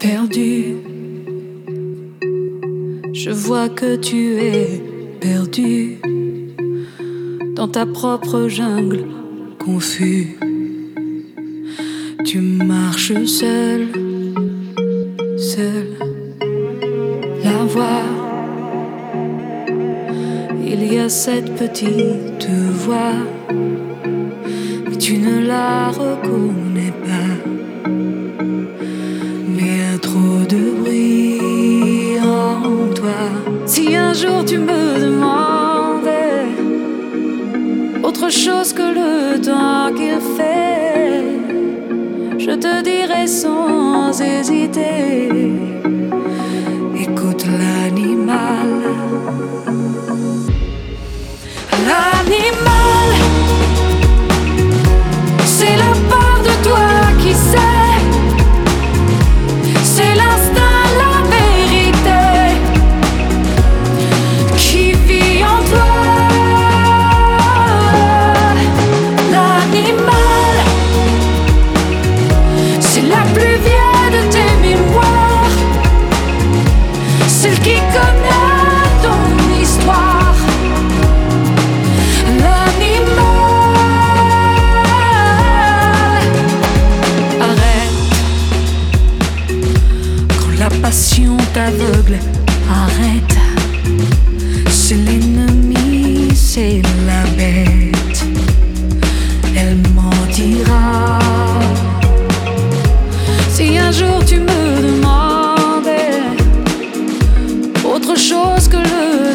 perdu. Je vois que tu es perdu dans ta propre jungle confus. Tu marches seul, seul. La voix, il y a cette petite voix, mais tu ne la reconnais pas. Mais il y a trop de bruit en toi. Si un jour tu me demandais autre chose que le temps qu'il fait, je te dirai sans hésiter, écoute l'animal. L'animal, c'est la part de toi qui sait, c'est l'instinct, la vérité qui vit en toi. L'animal, c'est la plus vieille de tes mémoires, celle qui connaît ton histoire. La passion t'aveugle, arrête. C'est l'ennemi, c'est la bête. Elle mentira. Si un jour tu me demandais autre chose que le